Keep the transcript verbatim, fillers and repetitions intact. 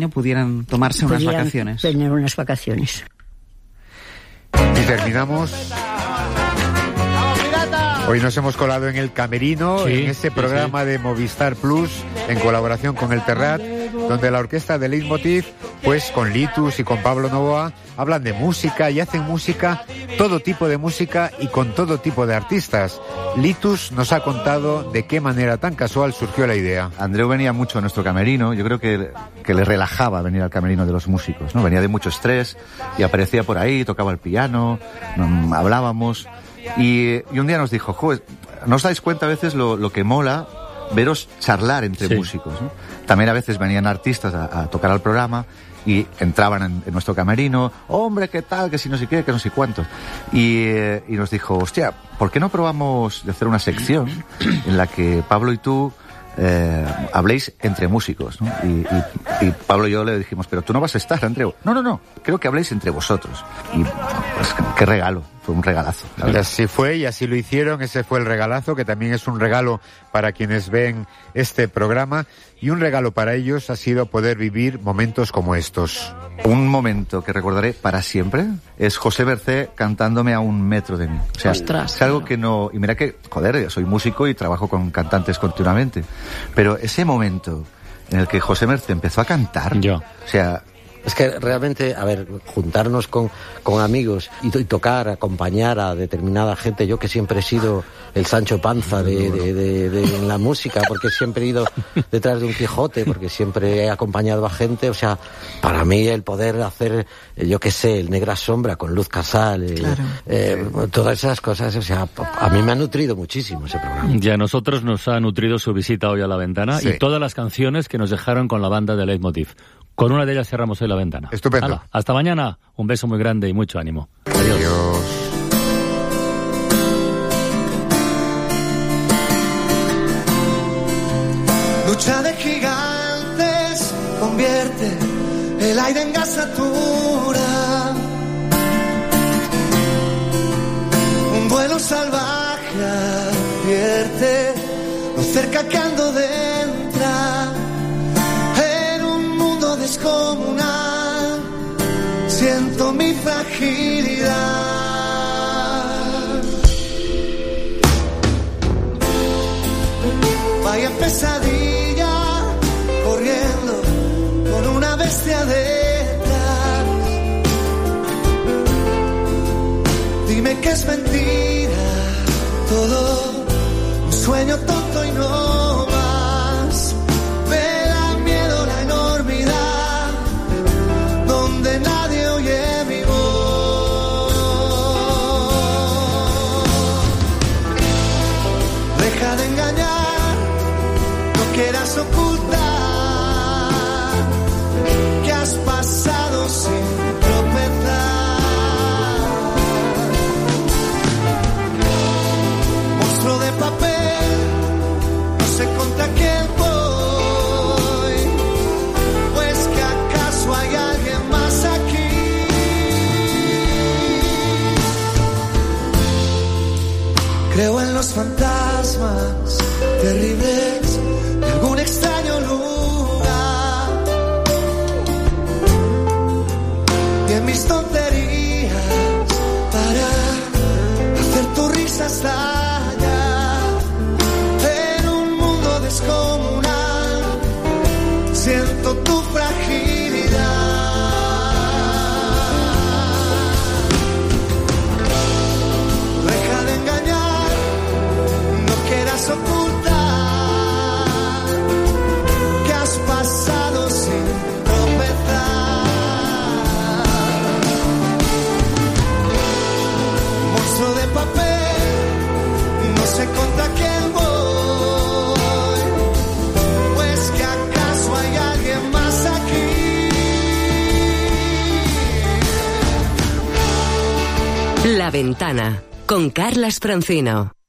año pudieran tomarse unas Pudieran vacaciones. tener unas vacaciones. Y terminamos. Hoy nos hemos colado en el camerino, sí, en este programa sí, sí. de Movistar Plus, en colaboración con el Terrat, donde la orquesta de Leitmotiv, pues con Litus y con Pablo Novoa, hablan de música y hacen música, todo tipo de música y con todo tipo de artistas. Litus nos ha contado de qué manera tan casual surgió la idea. Andreu venía mucho a nuestro camerino, yo creo que, que le relajaba venir al camerino de los músicos, ¿no? Venía de mucho estrés y aparecía por ahí, tocaba el piano, mm, hablábamos y, y un día nos dijo, joder, ¿no os dais cuenta a veces lo, lo que mola veros charlar entre sí. músicos, ¿no? También a veces venían artistas a, a tocar al programa y entraban en, en nuestro camerino, hombre, ¿qué tal? Que si no sé qué, que no sé cuántos. Y, eh, y nos dijo, hostia, ¿por qué no probamos de hacer una sección en la que Pablo y tú eh, habléis entre músicos, ¿no? Y, y, y Pablo y yo le dijimos, pero tú no vas a estar, Andreu. No, no, no, creo que habléis entre vosotros. Y pues qué regalo, fue un regalazo. Y así fue y así lo hicieron, ese fue el regalazo, que también es un regalo para quienes ven este programa, y un regalo para ellos ha sido poder vivir momentos como estos. Un momento que recordaré para siempre es José Mercé cantándome a un metro de mí. O sea, Ostras, es algo claro. que no... Y mira que, joder, soy músico y trabajo con cantantes continuamente. Pero ese momento en el que José Mercé empezó a cantar... Yo. O sea... Es que realmente, a ver, juntarnos con, con amigos y, y tocar, acompañar a determinada gente, yo que siempre he sido el Sancho Panza de, de, de, de en la música, porque siempre he ido detrás de un Quijote, porque siempre he acompañado a gente, o sea, para mí el poder hacer, yo que sé, el Negra Sombra con Luz Casal, eh, Claro. eh, todas esas cosas, o sea, a mí me ha nutrido muchísimo ese programa. Y a nosotros nos ha nutrido su visita hoy a La Ventana Sí. y todas las canciones que nos dejaron con la banda de Leitmotiv. Con una de ellas cerramos hoy La Ventana. Estupendo. Hala, hasta mañana. Un beso muy grande y mucho ánimo. Adiós. Lucha de gigantes convierte el aire en gasatura. Un vuelo salvaje advierte lo cerca que ando de entrar en un mundo descomunal. Siento mi fragilidad. Vaya pesadilla corriendo con una bestia detrás. Dime que es mentira todo, un sueño tonto y no más. Me da miedo la enormidad donde nadie oye mi voz. Deja de engañar, no quieras ocultar que has pasado sin tropezar. Monstruo de papel, no sé contra quién voy, pues que acaso hay alguien más aquí. Creo en los fantasmas terribles de algún extraño lugar y en mis tonterías para hacer tu risa estallar en un mundo descomunal. Siento tu fragilidad. Deja de engañar, no quieras ocultar que has pasado sin tropezar. Monstruo de papel, no sé contra quién voy, pues que acaso hay alguien más aquí. La Ventana con Carlas Francino.